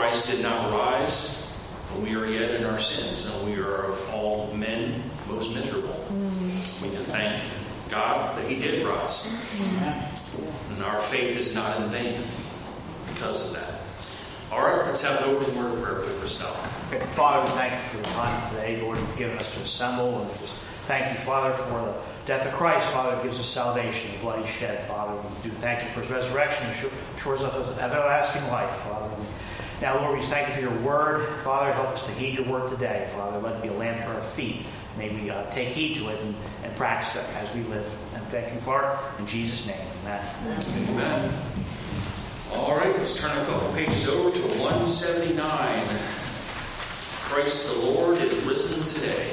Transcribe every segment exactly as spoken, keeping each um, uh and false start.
Christ did not rise when we are yet in our sins, and we are of all men most miserable. Mm-hmm. We can thank God that he did rise. Mm-hmm. And our faith is not in vain because of that. All right, let's have an opening word of prayer with Christelle. Father, we thank you for the time today, Lord, you've given us to assemble. And just thank you, Father, for the death of Christ, Father, that gives us salvation, the blood he shed, Father. We do thank you for his resurrection, shores us with everlasting life, Father. Now, Lord, we just thank you for your word. Father, help us to heed your word today, Father. Let it be a lamp to our feet. May we uh, take heed to it and, and practice it as we live. And thank you, Father, in Jesus' name. Amen. Amen. All right, let's turn a couple pages over to one seventy-nine. Christ the Lord is risen today.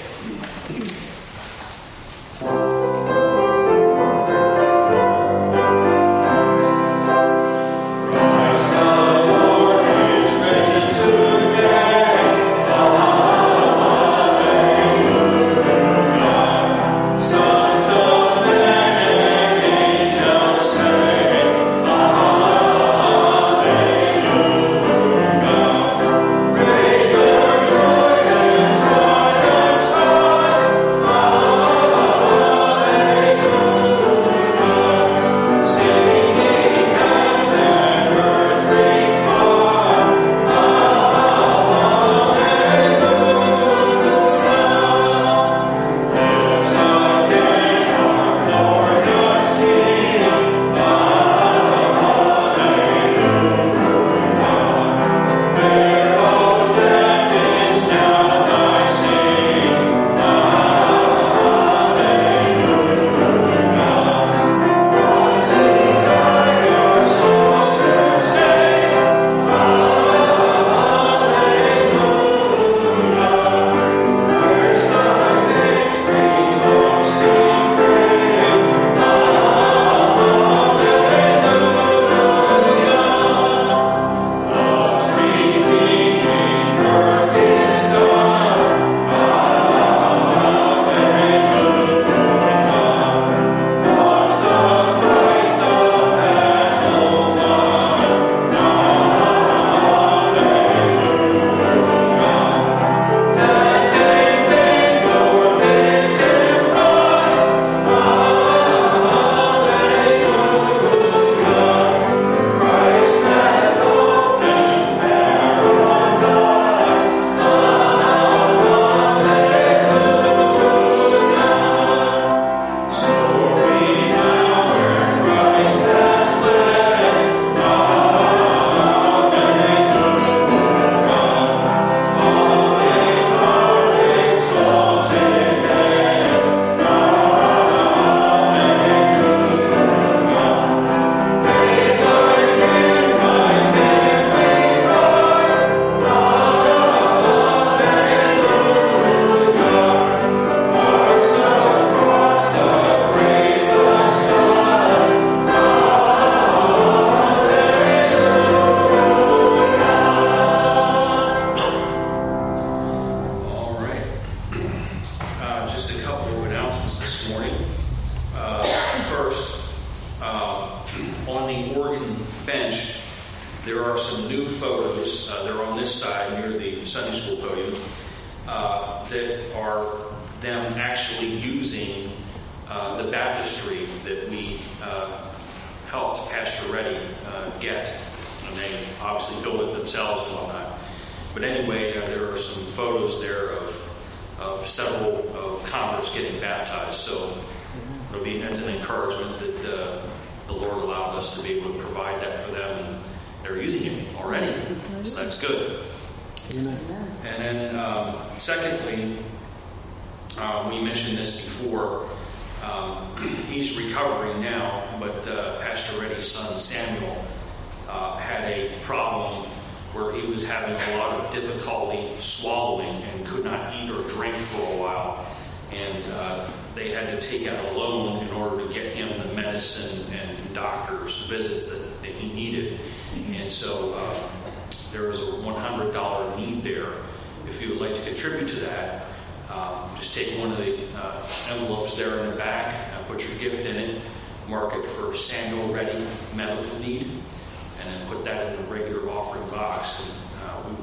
Samuel Ready medical need, and then put that in the regular offering box. And uh, we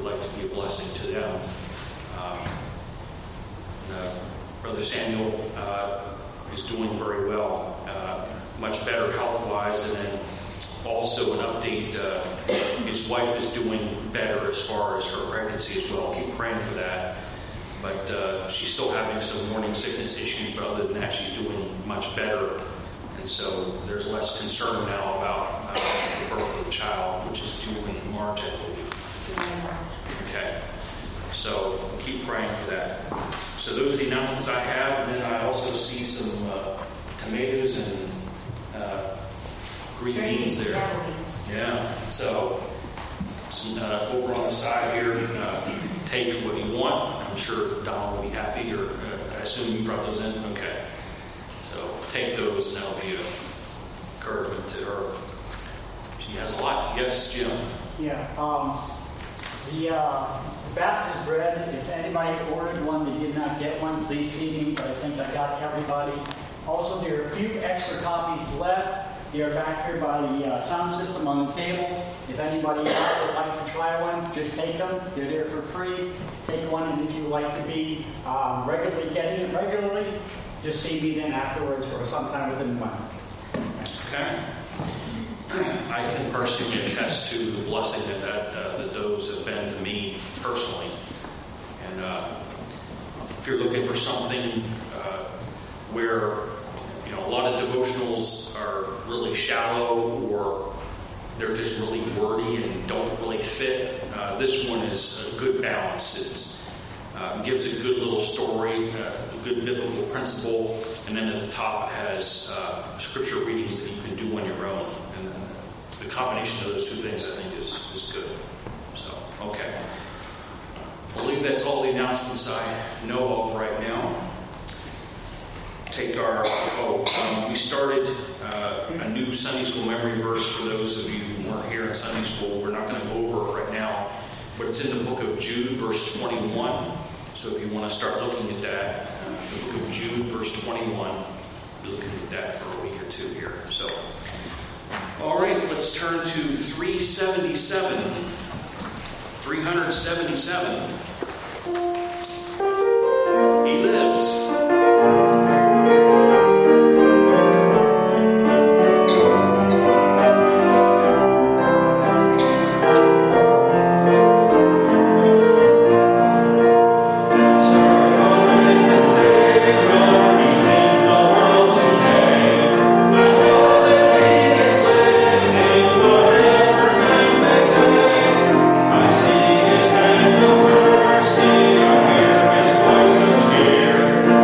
Brother Samuel uh, is doing very well, uh, much better health-wise, and then also an update, uh, his wife is doing better as far as her pregnancy as well. Keep praying for that. But uh, she's still having some morning sickness issues, but other than that, she's doing much better. And so there's less concern now about uh, the birth of the child, which is due in March, I believe. Okay. So keep praying for that. So those are the announcements I have. And then I also see some uh, tomatoes and uh, green beans there. Yeah. So some, uh, over on the side here, uh, take what you want. I'm sure Don will be happy, or uh, I assume you brought those in? Okay. So take those, and that'll be an encouragement to her. She has a lot. Yes, Jim? Yeah. Um, the uh, Baptist bread, if anybody ordered one that did not get one, please see me, but I think I got everybody. Also, there are a few extra copies left. They are back here by the uh, sound system on the table. If anybody else would like to try one, just take them. They're there for free. Take one, and if you like to be um, regularly getting it regularly, just see me then afterwards or sometime within the month. Okay. I can personally attest to the blessing that, that, uh, that those have been to me personally. And uh, if you're looking for something uh, where you know a lot of devotionals are really shallow or they're just really wordy and don't really fit, uh, this one is a good balance. It uh, gives a good little story, uh, a good biblical principle, and then at the top it has uh, scripture readings that you can do on your own. And then the combination of those two things, I think, is, is good. So, okay. I believe that's all the announcements I know of right now. Take our, oh, um, we started uh, a new Sunday school memory verse for those of you who weren't here in Sunday school. We're not going to go over it right now, but it's in the book of Jude, verse twenty-one. So if you want to start looking at that, uh, the book of Jude, verse twenty-one, be looking at that for a week or two here. So, all right, let's turn to three seventy-seven. three seventy-seven. He lives. See, I hear his voice of cheer.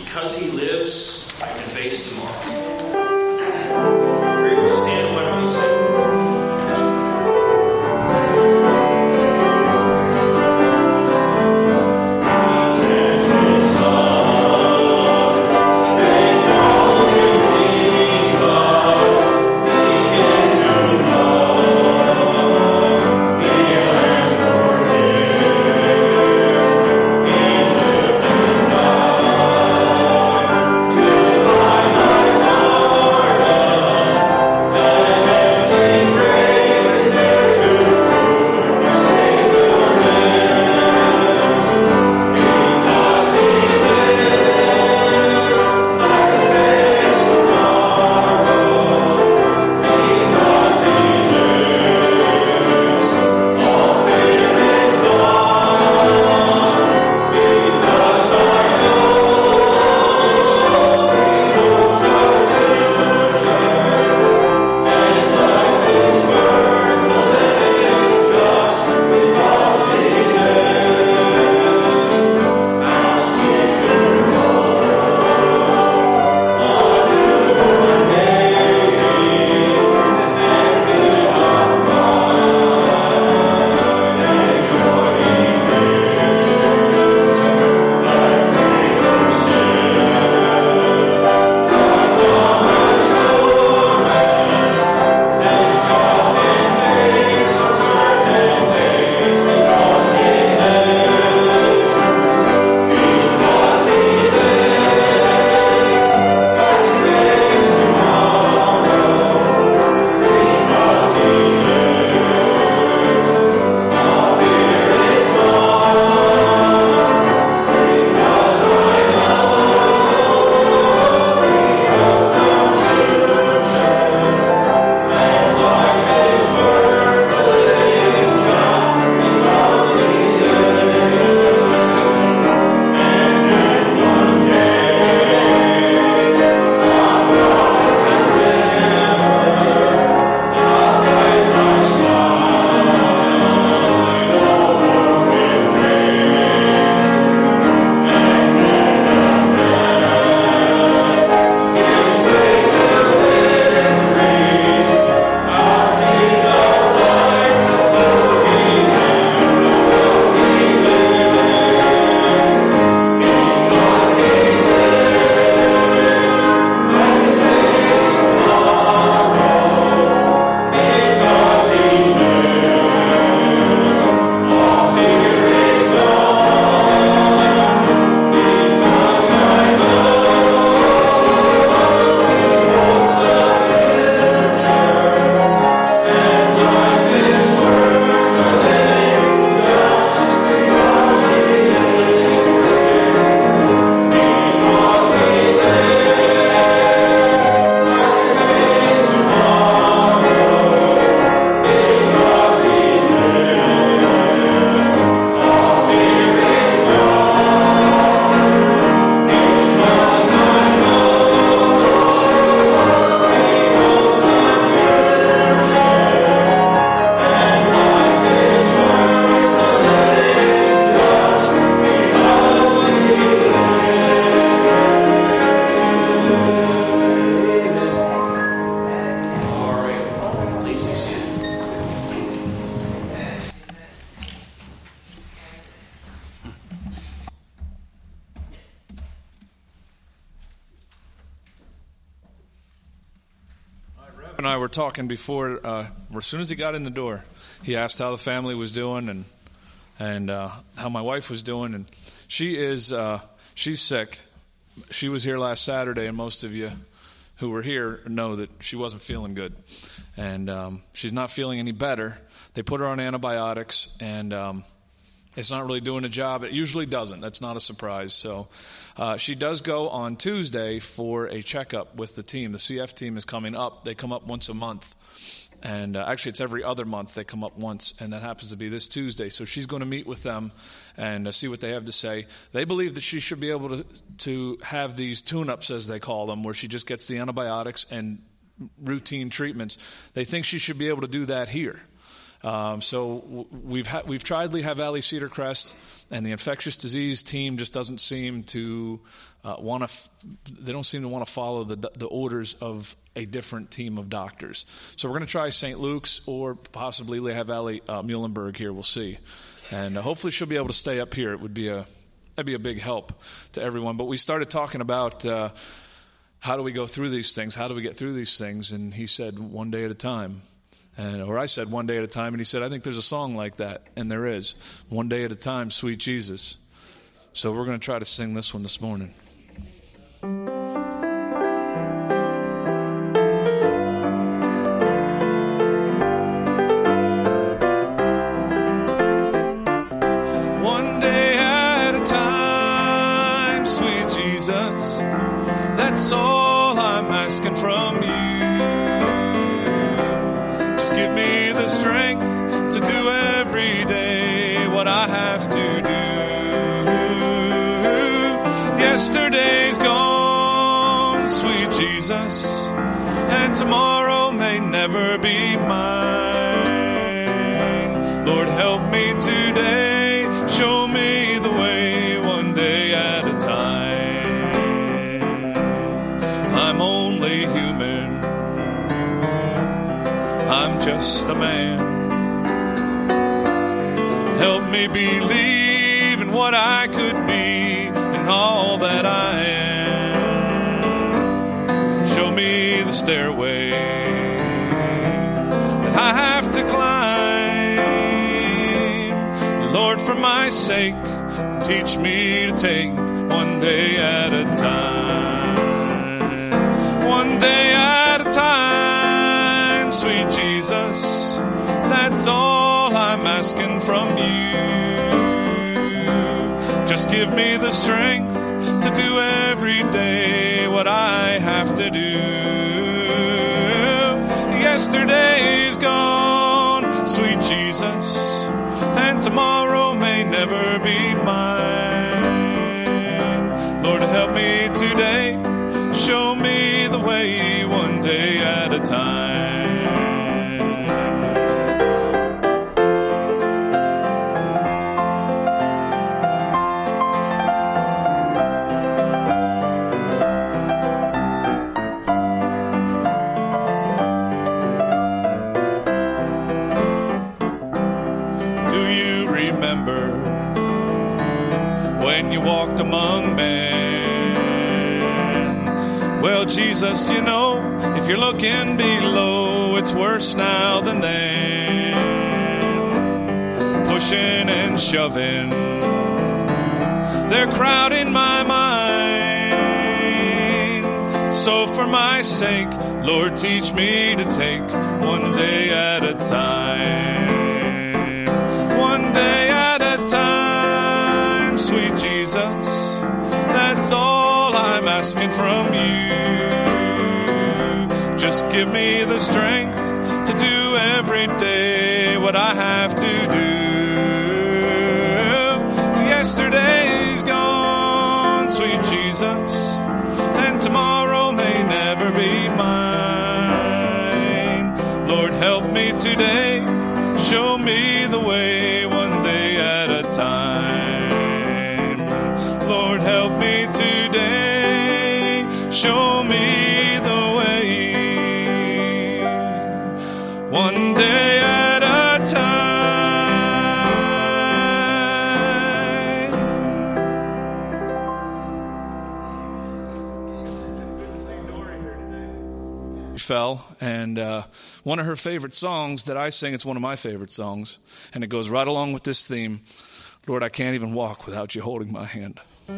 Because he lives, I can face tomorrow. Agree we stand, why don't we sing? and I were talking before, uh, as soon as he got in the door, he asked how the family was doing and and uh, how my wife was doing. And she is, uh, she's sick. She was here last Saturday, and most of you who were here know that she wasn't feeling good. And um, she's not feeling any better. They put her on antibiotics, and um, it's not really doing a job. It usually doesn't. That's not a surprise. So uh, she does go on Tuesday for a checkup with the team. The C F team is coming up. They come up once a month. And uh, actually, it's every other month they come up once, and that happens to be this Tuesday. So she's going to meet with them and uh, see what they have to say. They believe that she should be able to, to have these tune-ups, as they call them, where she just gets the antibiotics and routine treatments. They think she should be able to do that here. Um, so w- we've ha- we've tried Lehigh Valley Cedar Crest, and the infectious disease team just doesn't seem to uh, want to. F- they don't seem to want to follow the the orders of a different team of doctors. So we're going to try Saint Luke's or possibly Lehigh Valley uh, Muhlenberg here. We'll see, and uh, hopefully she'll be able to stay up here. It would be a that'd be a big help to everyone. But we started talking about uh, how do we go through these things? How do we get through these things? And he said, one day at a time. And, or I said, one day at a time. And he said, I think there's a song like that. And there is. One day at a time, sweet Jesus. So we're going to try to sing this one this morning. One day at a time, sweet Jesus. That's all I'm asking from you. Give me the strength to do every day what I have to do. Yesterday's gone, sweet Jesus, and tomorrow may never be mine. Lord, help me today, show me the way one day at a time. I'm only human, I'm just a man. Help me believe in what I could be and all that I am. Show me the stairway that I have to climb. Lord, for my sake, teach me to take one day at a time. One day at a time, sweet Jesus, that's all I'm asking from you. Just give me the strength to do every day what I have to do. Yesterday's gone, sweet Jesus, and tomorrow may never be mine. Lord, help me today, show me the way one day at a time. Walked among men. Well, Jesus, you know, if you're looking below, it's worse now than then. Pushing and shoving, they're crowding my mind. So for my sake, Lord, teach me to take one day at a time. One day at a time, sweet Jesus, that's all I'm asking from you. Just give me the strength to do every day what I have to do. Yesterday's gone, sweet Jesus, and tomorrow may never be mine. Lord, help me today, show me the way one day at a time. Lord, help me today, show me the way, one day at a time. It's good to see Dory here today. She fell, and uh, one of her favorite songs that I sing, it's one of my favorite songs, and it goes right along with this theme. Lord, I can't even walk without you holding my hand.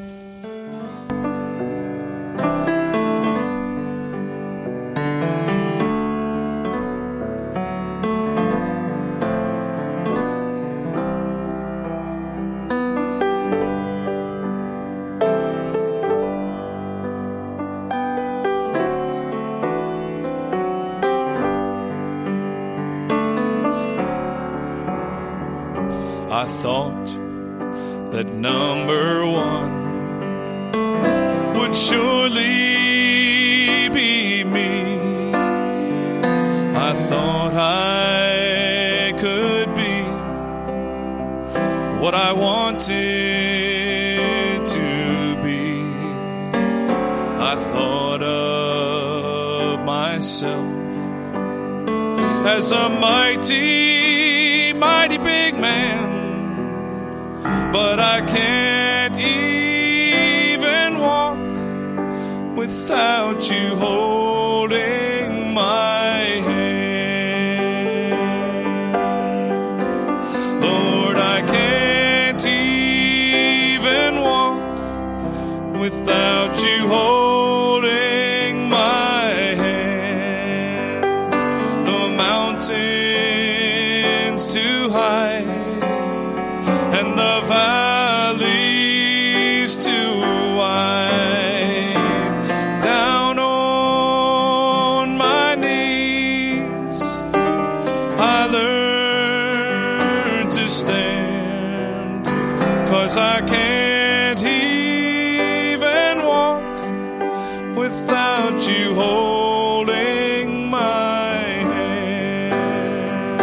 I thought that number one would surely be me. I thought I could what I wanted to be. I thought of myself as a mighty, mighty big man, but I can't even walk without you holding my hand. Lord, I can't even walk without you holding my hand. The mountain's too high and the valley's too wide. Down on my knees, I learn to stand, 'cause I can't even walk without you holding my hand.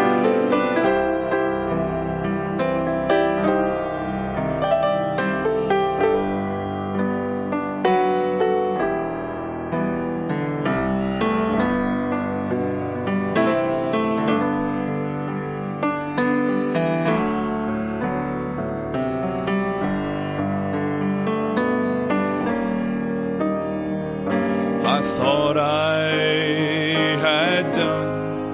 I thought I had done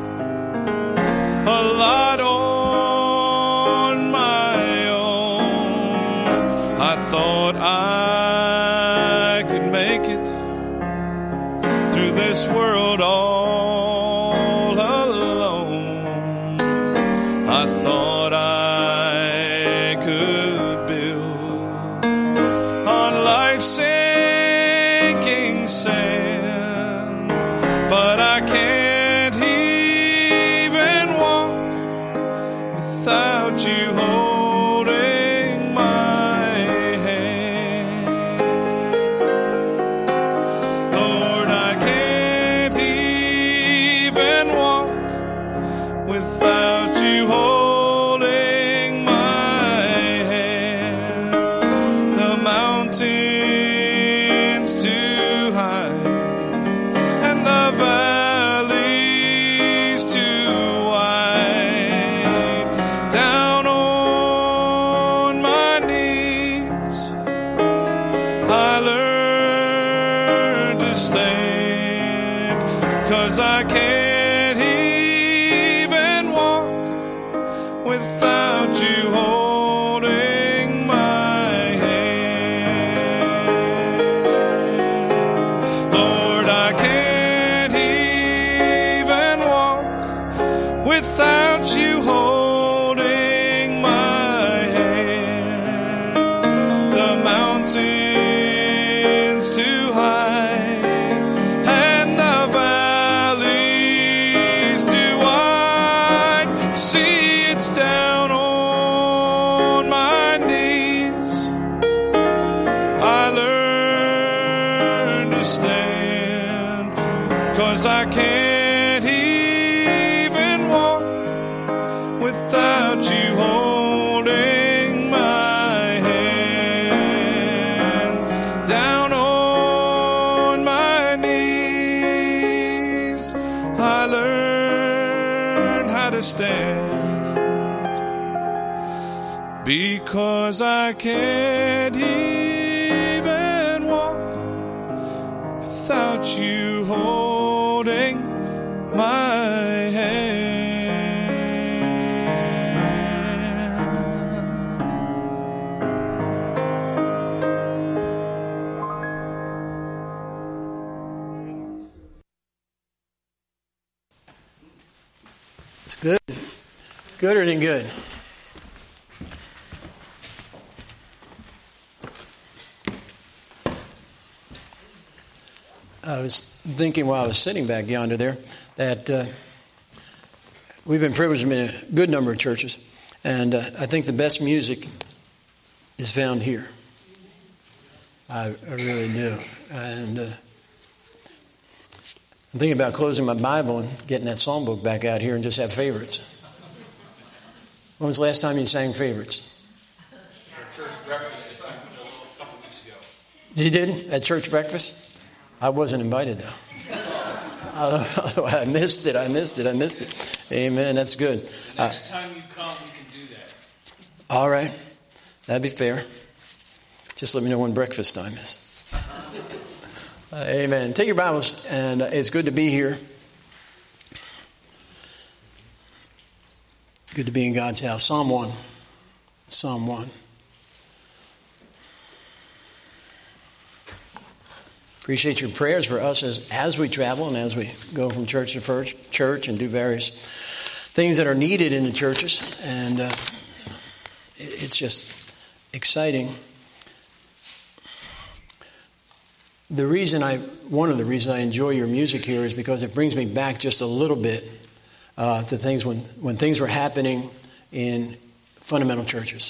a lot on my own. I thought I could make it through this world all alone. I thought I could build on life's sinking sand, but I can't even walk without you holding my hand. Lord, I can't even walk without you holding my hand. The mountain's too high and the valley's too wide. Down on my knees, I learn to stand, 'cause I can't even walk without you holding my hand. Lord, I can't even walk without you holding my hand. The mountain's too high and the valley's too wide. See, it's down on my knees I learn to stand, 'cause I can't even walk without you holding my hand. Down on my knees, I learn how to stand, because I can't even walk without you holding my hand. It's good. Gooder than good. I was thinking while I was sitting back yonder there that uh, we've been privileged to be in a good number of churches, and uh, I think the best music is found here. I, I really do. And uh, I'm thinking about closing my Bible and getting that psalm book back out here and just have favorites. When was the last time you sang favorites? You didn't? At church breakfast? I wasn't invited, though. I missed it. I missed it. I missed it. Amen. That's good. The next uh, time you come, you can do that. All right. That'd be fair. Just let me know when breakfast time is. uh, amen. Take your Bibles, and uh, it's good to be here. Good to be in God's house. Psalm one. Psalm one. Appreciate your prayers for us as, as we travel and as we go from church to church and do various things that are needed in the churches. And uh, it, it's just exciting. The reason I, one of the reasons I enjoy your music here is because it brings me back just a little bit uh, to things when, when things were happening in fundamental churches.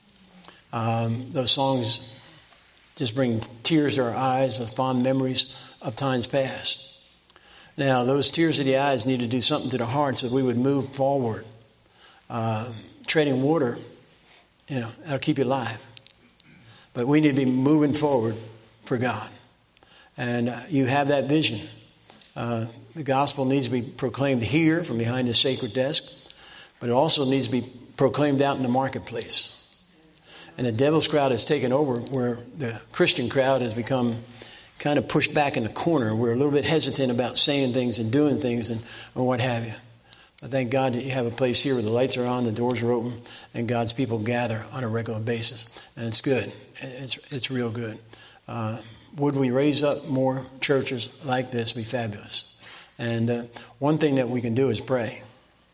Um, those songs just bring tears to our eyes of fond memories of times past. Now, those tears of the eyes need to do something to the heart so we would move forward. Uh, treading water, you know, that'll keep you alive. But we need to be moving forward for God. And uh, you have that vision. Uh, the gospel needs to be proclaimed here from behind the sacred desk, but it also needs to be proclaimed out in the marketplace. And the devil's crowd has taken over where the Christian crowd has become kind of pushed back in the corner. We're a little bit hesitant about saying things and doing things and or what have you. But thank God that you have a place here where the lights are on, the doors are open, and God's people gather on a regular basis. And it's good. It's it's real good. Uh, would we raise up more churches like this? It'd be fabulous. And uh, one thing that we can do is pray.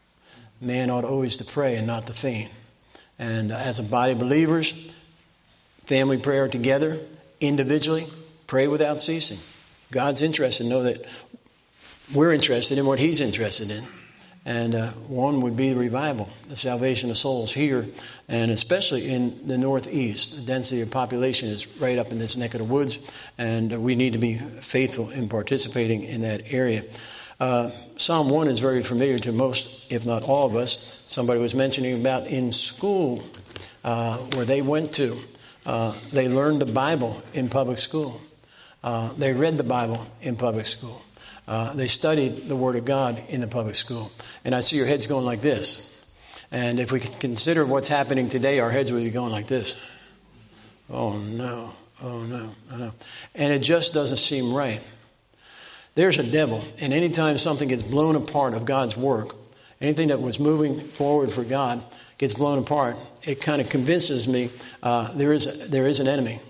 Man ought always to pray and not to faint. And as a body of believers, family prayer together, individually, pray without ceasing. God's interested. Know that we're interested in what He's interested in. And uh, one would be the revival, the salvation of souls here, and especially in the Northeast. The density of population is right up in this neck of the woods, and we need to be faithful in participating in that area. Uh, Psalm one is very familiar to most, if not all of us. Somebody was mentioning about in school uh, where they went to. Uh, they learned the Bible in public school. Uh, they read the Bible in public school. Uh, they studied the Word of God in the public school. And I see your heads going like this. And if we could consider what's happening today, our heads would be going like this. Oh, no. Oh, no. Oh, no. And it just doesn't seem right. There's a devil, and anytime something gets blown apart of God's work, anything that was moving forward for God gets blown apart, it kind of convinces me uh, there is there is an enemy.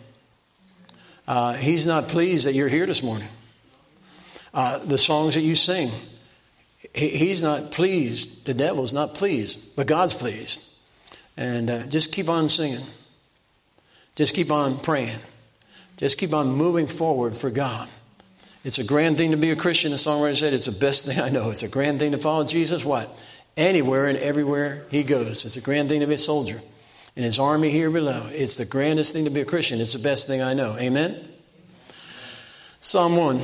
Uh, he's not pleased that you're here this morning. Uh, the songs that you sing, he, he's not pleased. The devil's not pleased, but God's pleased. And uh, just keep on singing. Just keep on praying. Just keep on moving forward for God. It's a grand thing to be a Christian. The songwriter said, it's the best thing I know. It's a grand thing to follow Jesus, what? Anywhere and everywhere He goes. It's a grand thing to be a soldier in His army here below. It's the grandest thing to be a Christian. It's the best thing I know. Amen? Psalm one.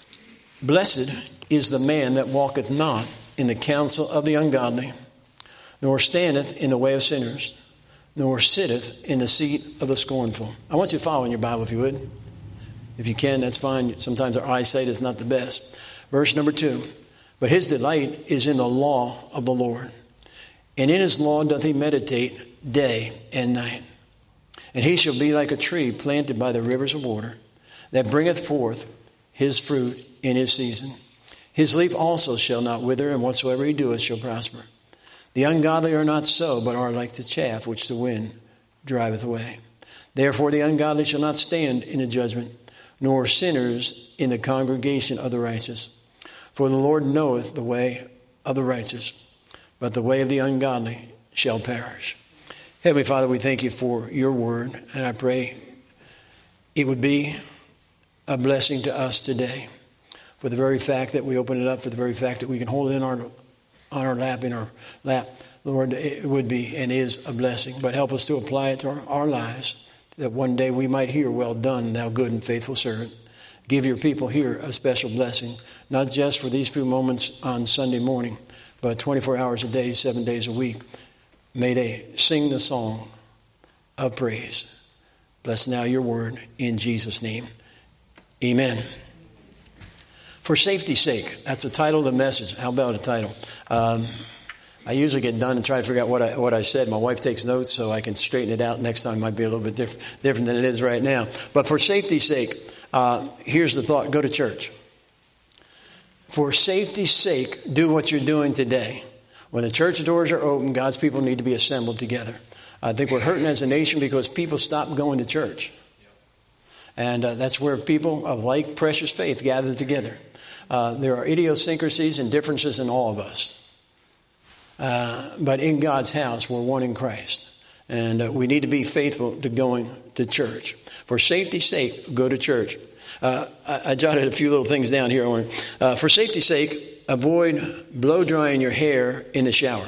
Blessed is the man that walketh not in the counsel of the ungodly, nor standeth in the way of sinners, nor sitteth in the seat of the scornful. I want you to follow in your Bible if you would. If you can, that's fine. Sometimes our eyesight is not the best. Verse number two. But his delight is in the law of the Lord, and in His law doth he meditate day and night. And he shall be like a tree planted by the rivers of water, that bringeth forth his fruit in his season. His leaf also shall not wither, and whatsoever he doeth shall prosper. The ungodly are not so, but are like the chaff which the wind driveth away. Therefore the ungodly shall not stand in the judgment, nor sinners in the congregation of the righteous. For the Lord knoweth the way of the righteous, but the way of the ungodly shall perish. Heavenly Father, we thank You for Your word, and I pray it would be a blessing to us today. For the very fact that we open it up, for the very fact that we can hold it in our on our lap, in our lap, Lord, it would be and is a blessing. But help us to apply it to our, our lives, that one day we might hear, well done, thou good and faithful servant. Give Your people here a special blessing, not just for these few moments on Sunday morning, but twenty-four hours a day, seven days a week. May they sing the song of praise. Bless now your word in Jesus' name. Amen. For safety's sake, that's the title of the message. How about a title? Um, I usually get done and try to figure out what I what I said. My wife takes notes so I can straighten it out. Next time might be a little bit diff- different than it is right now. But for safety's sake, uh, here's the thought. Go to church. For safety's sake, do what you're doing today. When the church doors are open, God's people need to be assembled together. I think we're hurting as a nation because people stop going to church. And uh, that's where people of like precious faith gather together. Uh, there are idiosyncrasies and differences in all of us. Uh, but in God's house, we're one in Christ. And uh, we need to be faithful to going to church. For safety's sake, go to church. Uh, I, I jotted a few little things down here. Uh, for safety's sake, avoid blow drying your hair in the shower.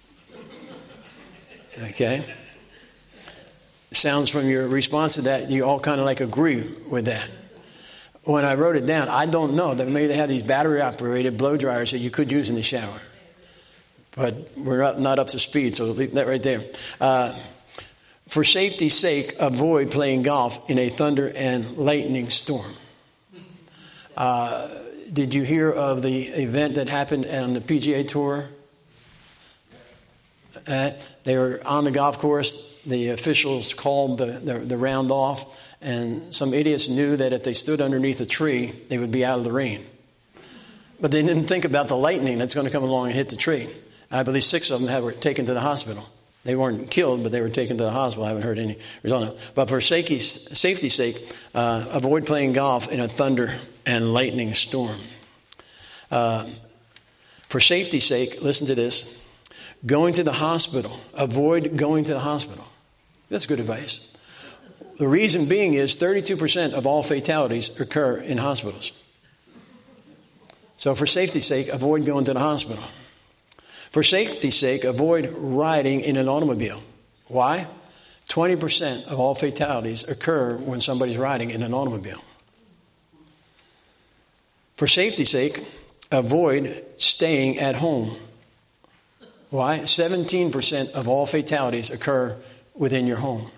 Okay? Sounds from your response to that, you all kind of like agree with that. When I wrote it down, I don't know that maybe they have these battery-operated blow dryers that you could use in the shower. But we're not, not up to speed, so leave that right there. Uh, for safety's sake, avoid playing golf in a thunder and lightning storm. Uh, did you hear of the event that happened on the P G A Tour? Uh, they were on the golf course. The officials called the, the, the round off, and some idiots knew that if they stood underneath a tree, they would be out of the rain. But they didn't think about the lightning that's going to come along and hit the tree. I believe six of them had, were taken to the hospital. They weren't killed, but they were taken to the hospital. I haven't heard any result. But for safety's, safety's sake, uh, avoid playing golf in a thunder and lightning storm. Uh, for safety's sake, listen to this. Going to the hospital. Avoid going to the hospital. That's good advice. The reason being is thirty-two percent of all fatalities occur in hospitals. So for safety's sake, avoid going to the hospital. For safety's sake, avoid riding in an automobile. Why? twenty percent of all fatalities occur when somebody's riding in an automobile. For safety's sake, avoid staying at home. Why? seventeen percent of all fatalities occur within your home.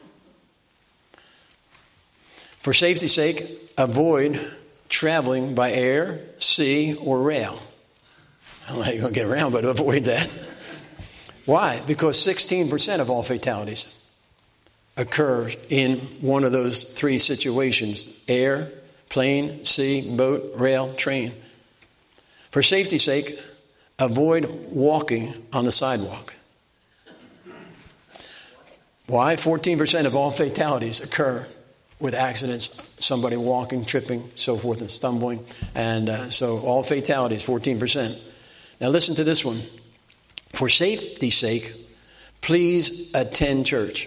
For safety's sake, avoid traveling by air, sea, or rail. I don't know how you're going to get around, but avoid that. Why? Because sixteen percent of all fatalities occur in one of those three situations: air, plane, sea, boat, rail, train. For safety's sake, avoid walking on the sidewalk. Why? fourteen percent of all fatalities occur with accidents, somebody walking, tripping, so forth, and stumbling. And uh, so all fatalities, fourteen percent. Now listen to this one. For safety's sake, please attend church.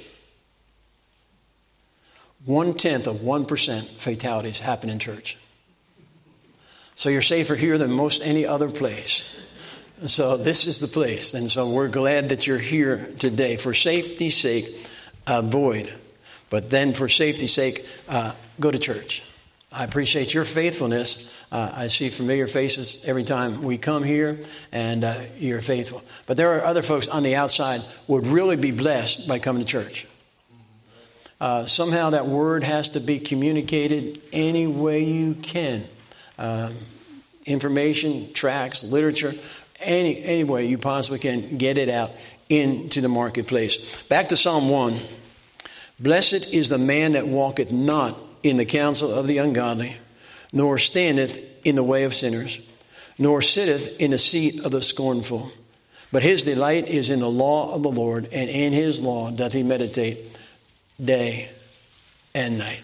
One-tenth of one percent fatalities happen in church. So you're safer here than most any other place. So this is the place. And so we're glad that you're here today. For safety's sake, avoid. But then for safety's sake, uh, go to church. I appreciate your faithfulness. Uh, I see familiar faces every time we come here, and uh, you're faithful. But there are other folks on the outside who would really be blessed by coming to church. Uh, somehow that word has to be communicated any way you can. Uh, information, tracts, literature, any, any way you possibly can get it out into the marketplace. Back to Psalm one. Blessed is the man that walketh not in the counsel of the ungodly, nor standeth in the way of sinners, nor sitteth in the seat of the scornful. But his delight is in the law of the Lord, and in his law doth he meditate day and night.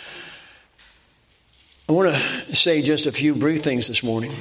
I want to say just a few brief things this morning.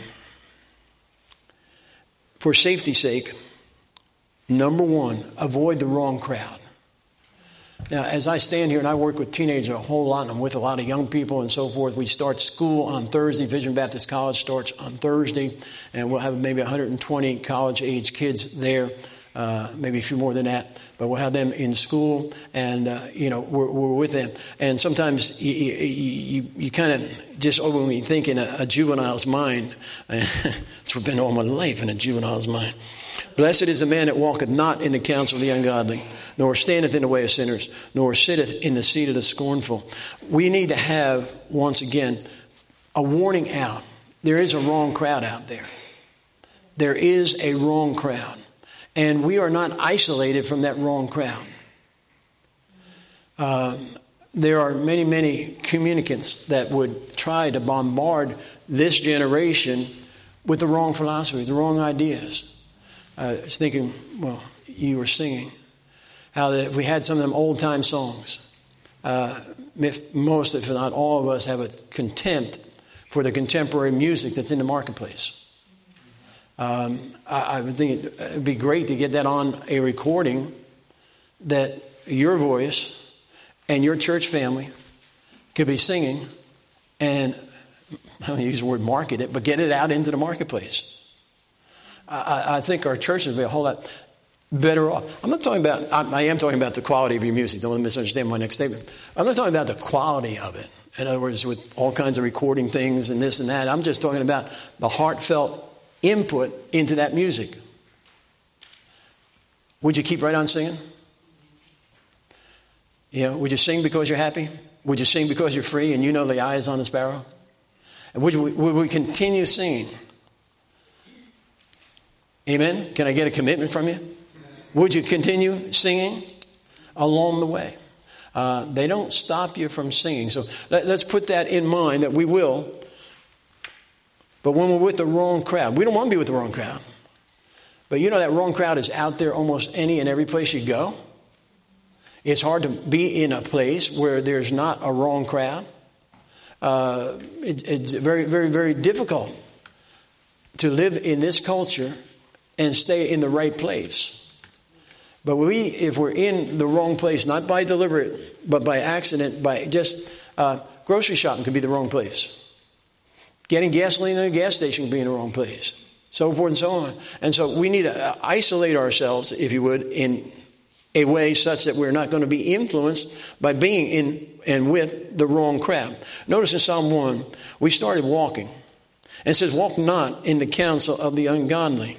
For safety's sake, number one, avoid the wrong crowd. Now, as I stand here and I work with teenagers a whole lot, and I'm with a lot of young people and so forth, we start school on Thursday. Vision Baptist College starts on Thursday, and we'll have maybe one hundred twenty college-age kids there uh, maybe a few more than that. But we'll have them in school, and uh, you know we're, we're with them. And sometimes you, you, you, you kind of just overly think in a, a juvenile's mind. It's been all my life in a juvenile's mind. Blessed is the man that walketh not in the counsel of the ungodly, nor standeth in the way of sinners, nor sitteth in the seat of the scornful. We need to have, once again, a warning out. There is a wrong crowd out there. There is a wrong crowd. And we are not isolated from that wrong crowd. Um, there are many, many communicants that would try to bombard this generation with the wrong philosophy, the wrong ideas. Uh, I was thinking, well, you were singing, how that if we had some of them old-time songs, uh, if most, if not all of us, have a contempt for the contemporary music that's in the marketplace. Um, I, I would think it would be great to get that on a recording that your voice and your church family could be singing, and I don't use the word market it, but get it out into the marketplace. I, I think our churches would be a whole lot better off. I'm not talking about, I, I am talking about the quality of your music. Don't misunderstand my next statement. I'm not talking about the quality of it. In other words, with all kinds of recording things and this and that. I'm just talking about the heartfelt input into that music. Would you keep right on singing? You know, would you sing because you're happy? Would you sing because you're free and you know the eye is on the sparrow? And would, you, would we continue singing? Amen? Can I get a commitment from you? Would you continue singing along the way? Uh, they don't stop you from singing. So let, let's put that in mind that we will. But when we're with the wrong crowd, we don't want to be with the wrong crowd. But you know that wrong crowd is out there almost any and every place you go. It's hard to be in a place where there's not a wrong crowd. Uh, it, it's very, very, very difficult to live in this culture and stay in the right place. But we, if we're in the wrong place, not by deliberate, but by accident, by just uh, grocery shopping could be the wrong place. Getting gasoline at a gas station could be in the wrong place. So forth and so on. And so we need to isolate ourselves, if you would, in a way such that we're not going to be influenced by being in and with the wrong crowd. Notice in Psalm one, we started walking. And it says, walk not in the counsel of the ungodly.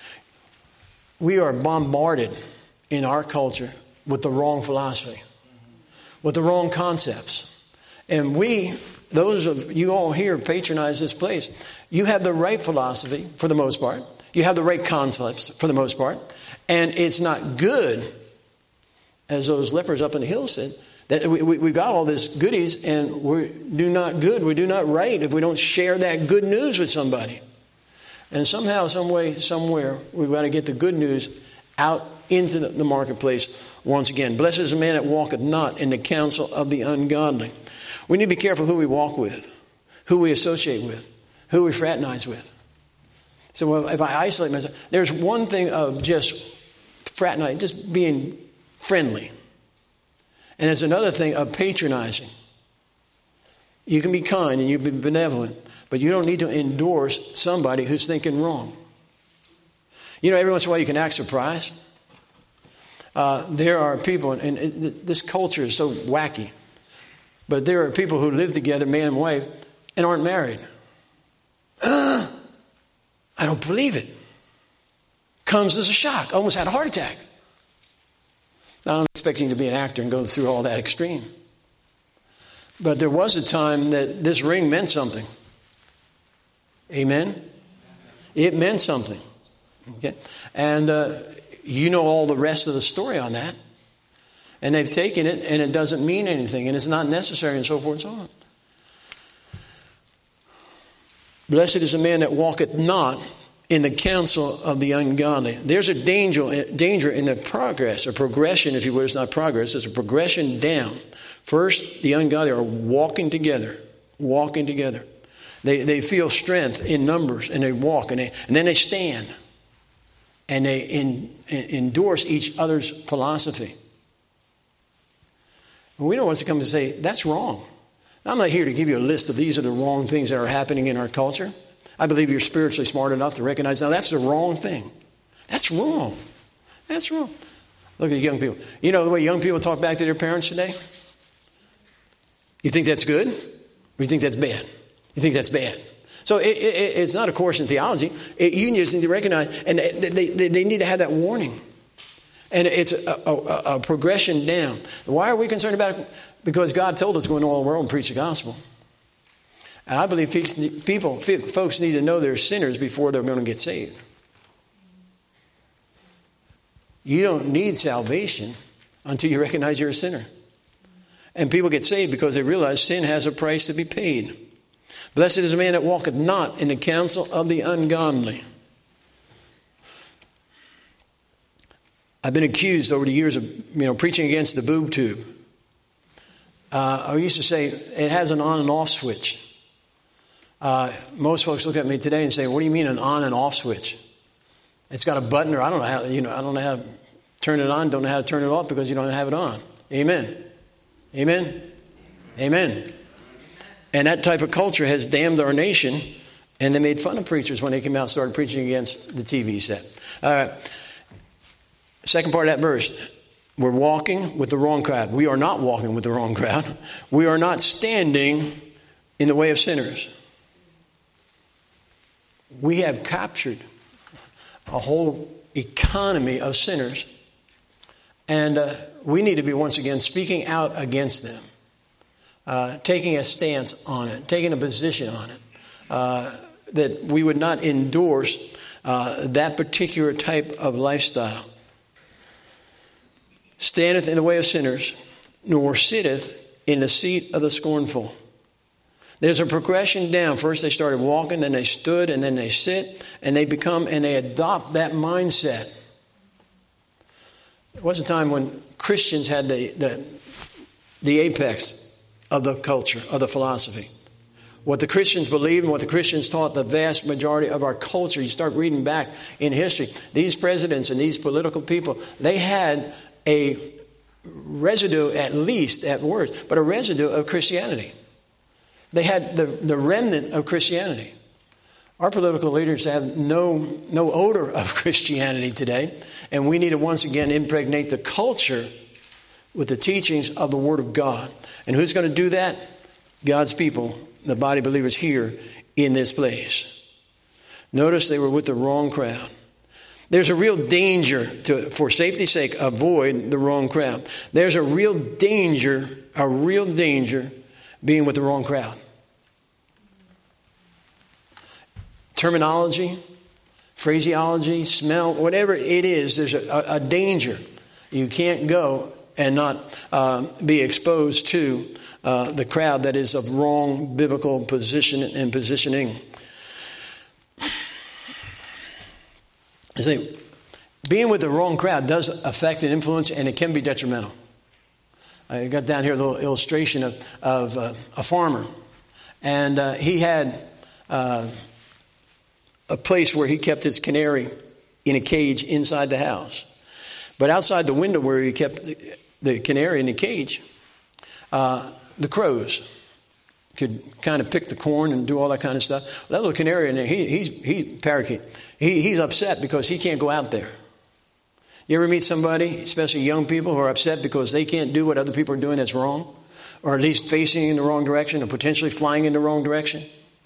We are bombarded in our culture with the wrong philosophy, with the wrong concepts. And we, those of you all here patronize this place, you have the right philosophy for the most part. You have the right concepts for the most part. And it's not good, as those lepers up in the hill said, that we, we, we got all this goodies and we do not good, we do not right if we don't share that good news with somebody. And somehow, some way, somewhere, we've got to get the good news out into the, the marketplace once again. Blessed is the man that walketh not in the counsel of the ungodly. We need to be careful who we walk with, who we associate with, who we fraternize with. So well, if I isolate myself, there's one thing of just fraternizing, just being friendly. And there's another thing of patronizing. You can be kind and you can be benevolent, but you don't need to endorse somebody who's thinking wrong. You know, every once in a while you can act surprised. Uh, there are people, and, and this culture is so wacky, but there are people who live together, man and wife, and aren't married. Uh, I don't believe it. Comes as a shock. Almost had a heart attack. Now, I'm expecting to be an actor and go through all that extreme. But there was a time that this ring meant something. Amen? It meant something. Okay? And uh, you know all the rest of the story on that. And they've taken it and it doesn't mean anything and it's not necessary and so forth and so on. Blessed is the man that walketh not in the counsel of the ungodly. There's a danger, danger in the progress, or progression, if you will. It's not progress, it's a progression down. First, the ungodly are walking together, walking together. They they feel strength in numbers, and they walk, and, they, and then they stand, and they in, in, endorse each other's philosophy. And we don't want to come and say, that's wrong. I'm not here to give you a list of these are the wrong things that are happening in our culture. I believe you're spiritually smart enough to recognize, now that's the wrong thing. That's wrong. That's wrong. Look at young people. You know the way young people talk back to their parents today? You think that's good? Or you think that's bad? You think that's bad? So it, it, it's not a course in theology. It, you just need to recognize, and they, they, they need to have that warning. And it's a, a, a progression down. Why are we concerned about it? Because God told us to go into all the world and preach the gospel. And I believe people, folks need to know they're sinners before they're going to get saved. You don't need salvation until you recognize you're a sinner. And people get saved because they realize sin has a price to be paid. Blessed is the man that walketh not in the counsel of the ungodly. I've been accused over the years of, you know, preaching against the boob tube. Uh, I used to say it has an on and off switch. Uh, most folks look at me today and say, "What do you mean an on and off switch?" It's got a button, or I don't know how. You know, I don't know how to turn it on. Don't know how to turn it off because you don't have it on. Amen. Amen. Amen. And that type of culture has damned our nation, and they made fun of preachers when they came out and started preaching against the T V set. All right. Second part of that verse. We're walking with the wrong crowd. We are not walking with the wrong crowd. We are not standing in the way of sinners. We have captured a whole economy of sinners. And uh, we need to be once again speaking out against them. Uh, taking a stance on it. Taking a position on it. Uh, that we would not endorse uh, that particular type of lifestyle. Standeth in the way of sinners, nor sitteth in the seat of the scornful. There's a progression down. First they started walking, then they stood, and then they sit, and they become, and they adopt that mindset. There was a time when Christians had the, the, the apex of the culture, of the philosophy. What the Christians believed and what the Christians taught the vast majority of our culture. You start reading back in history. These presidents and these political people, they had a residue, at least at worst, but a residue of Christianity. They had the, the remnant of Christianity. Our political leaders have no, no odor of Christianity today, and we need to once again impregnate the culture with the teachings of the Word of God. And who's going to do that? God's people, the body of believers here in this place. Notice they were with the wrong crowd. There's a real danger to, for safety's sake, avoid the wrong crowd. There's a real danger, a real danger being with the wrong crowd. Terminology, phraseology, smell, whatever it is, there's a, a danger. You can't go and not uh, be exposed to uh, the crowd that is of wrong biblical position and positioning. I say, being with the wrong crowd does affect and influence, and it can be detrimental. I got down here a little illustration of, of uh, a farmer. And uh, he had uh, a place where he kept his canary in a cage inside the house. But outside the window where he kept the, the canary in the cage, uh, the crows could kind of pick the corn and do all that kind of stuff. That little canary in there, he, he's, he's parakeet. He, he's upset because he can't go out there. You ever meet somebody, especially young people, who are upset because they can't do what other people are doing that's wrong? Or at least facing in the wrong direction or potentially flying in the wrong direction?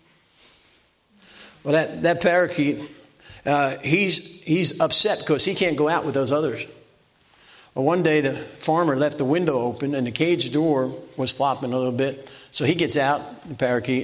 Well, that, that parakeet, uh, he's, he's upset because he can't go out with those others. Well, one day the farmer left the window open and the cage door was flopping a little bit. So he gets out, the parakeet,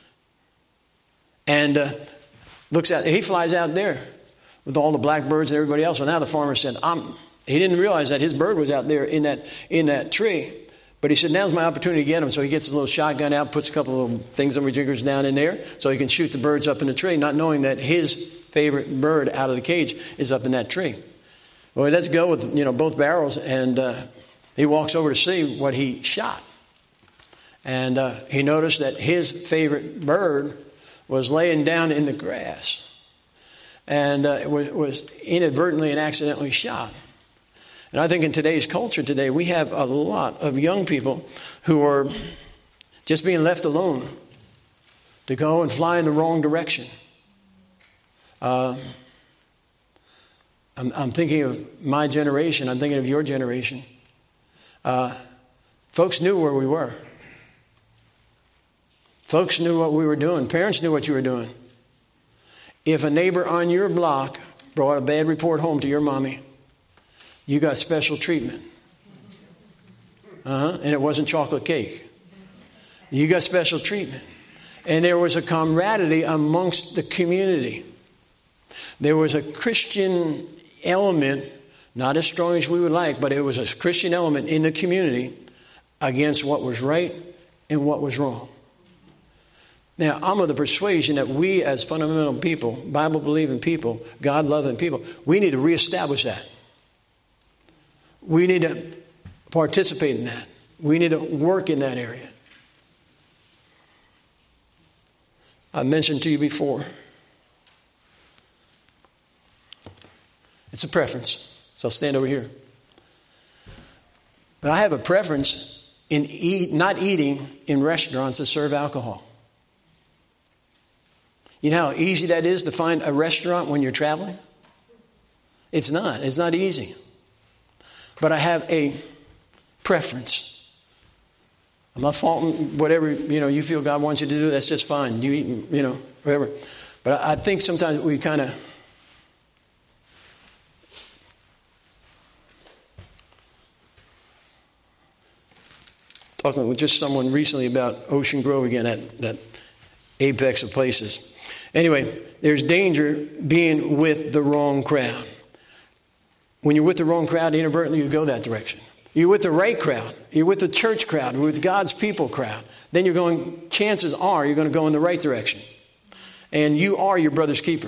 and uh, looks out. He flies out there with all the blackbirds and everybody else. Well, now the farmer said, I'm, he didn't realize that his bird was out there in that in that tree. But he said, now's my opportunity to get him. So he gets his little shotgun out, puts a couple of little things on rejiggers down in there so he can shoot the birds up in the tree, not knowing that his favorite bird out of the cage is up in that tree. Well, let's go with, you know, both barrels, and uh, he walks over to see what he shot. And uh, he noticed that his favorite bird was laying down in the grass and uh, was, was inadvertently and accidentally shot. And I think in today's culture today, we have a lot of young people who are just being left alone to go and fly in the wrong direction. Uh, I'm, I'm thinking of my generation. I'm thinking of your generation. Uh, folks knew where we were. Folks knew what we were doing. Parents knew what you were doing. If a neighbor on your block brought a bad report home to your mommy, you got special treatment. Uh-huh. And it wasn't chocolate cake. You got special treatment. And there was a camaraderie amongst the community. There was a Christian element, not as strong as we would like, but it was a Christian element in the community against what was right and what was wrong. Now, I'm of the persuasion that we as fundamental people, Bible-believing people, God-loving people, we need to reestablish that. We need to participate in that. We need to work in that area. I mentioned to you before, it's a preference. So I'll stand over here. But I have a preference in eat, not eating in restaurants that serve alcohol. You know how easy that is to find a restaurant when you're traveling? It's not. It's not easy. But I have a preference. I'm not faulting whatever, you know, you feel God wants you to do. That's just fine. You eat, you know, whatever. But I think sometimes we kind of talking with just someone recently about Ocean Grove again, that, that apex of places. Anyway, there's danger being with the wrong crowd. When you're with the wrong crowd, inadvertently you go that direction. You're with the right crowd. You're with the church crowd. You're with God's people crowd. Then you're going, chances are you're going to go in the right direction. And you are your brother's keeper.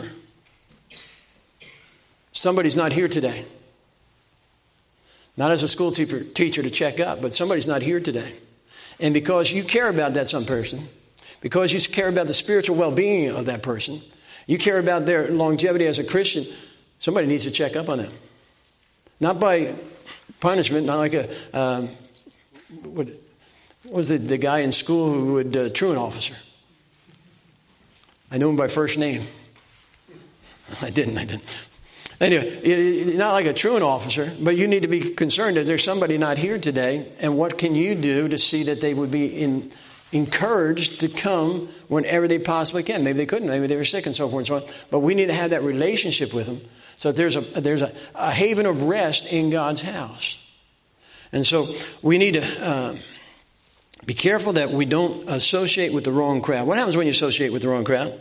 Somebody's not here today. Not as a school teacher, teacher to check up, but somebody's not here today. And because you care about that some person, because you care about the spiritual well-being of that person, you care about their longevity as a Christian, somebody needs to check up on them. Not by punishment, not like a, um, what, what was the, the guy in school who would, uh, truant officer? I knew him by first name. I didn't, I didn't. Anyway, it, it, not like a truant officer, but you need to be concerned that there's somebody not here today, and what can you do to see that they would be in, encouraged to come whenever they possibly can. Maybe they couldn't, maybe they were sick and so forth and so on. But we need to have that relationship with them so that there's a there's a, a haven of rest in God's house. And so we need to uh, be careful that we don't associate with the wrong crowd. What happens when you associate with the wrong crowd?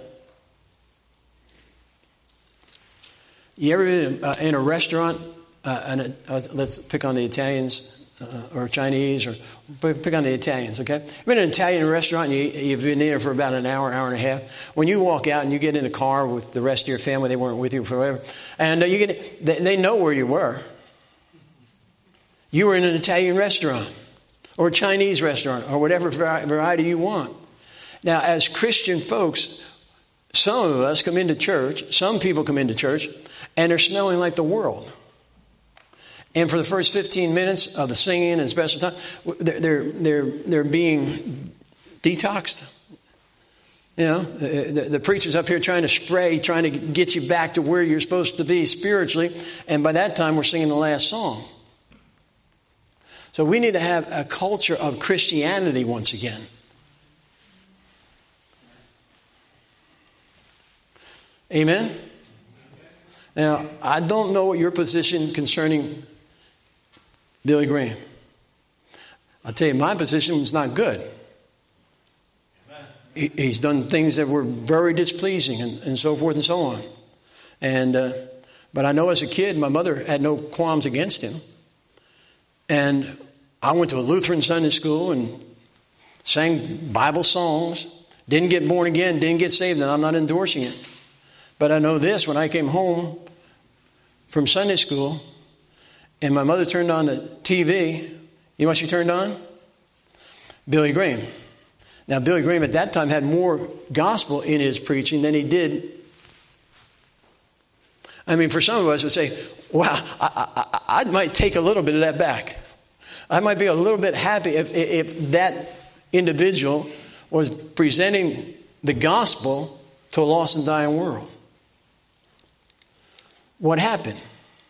You ever been uh, in a restaurant, uh, and a, uh, let's pick on the Italians uh, or Chinese, or pick on the Italians, okay? You've been in an Italian restaurant, and you, you've been there for about an hour, hour and a half. When you walk out and you get in a car with the rest of your family, they weren't with you for whatever, and uh, you get, they, they know where you were. You were in an Italian restaurant or a Chinese restaurant or whatever variety you want. Now, as Christian folks, some of us come into church, some people come into church, and they're smelling like the world. And for the first fifteen minutes of the singing and special time, they're, they're, they're, they're being detoxed. You know, the, the preacher's up here trying to spray, trying to get you back to where you're supposed to be spiritually. And by that time, we're singing the last song. So we need to have a culture of Christianity once again. Amen? Now, I don't know what your position concerning Billy Graham. I'll tell you, my position was not good. He, he's done things that were very displeasing and, and so forth and so on. And uh, but I know as a kid, my mother had no qualms against him. And I went to a Lutheran Sunday school and sang Bible songs. Didn't get born again, didn't get saved, and I'm not endorsing it. But I know this, when I came home from Sunday school and my mother turned on the T V, you know what she turned on? Billy Graham. Now, Billy Graham at that time had more gospel in his preaching than he did. I mean, for some of us would say, wow, I, I, I might take a little bit of that back. I might be a little bit happy if, if that individual was presenting the gospel to a lost and dying world. What happened?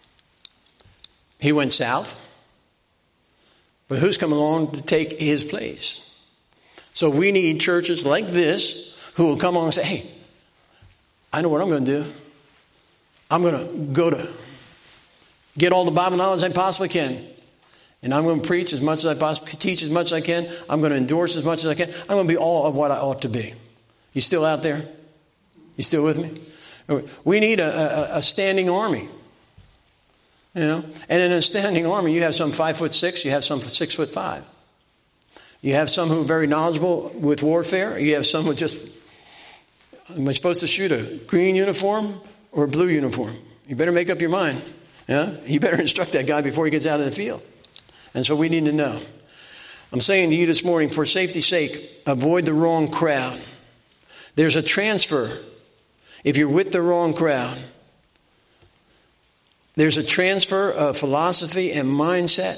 He went south. But who's come along to take his place? So we need churches like this who will come along and say, hey, I know what I'm going to do. I'm going to go to get all the Bible knowledge I possibly can. And I'm going to preach as much as I possibly teach as much as I can. I'm going to endorse as much as I can. I'm going to be all of what I ought to be. You still out there? You still with me? We need a, a, a standing army. You know? And in a standing army, you have some five foot six, you have some six foot five. You have some who are very knowledgeable with warfare. You have some who just, am I supposed to shoot a green uniform or a blue uniform? You better make up your mind. Yeah? You better instruct that guy before he gets out in the field. And so we need to know. I'm saying to you this morning, for safety's sake, avoid the wrong crowd. There's a transfer. If you're with the wrong crowd, there's a transfer of philosophy and mindset.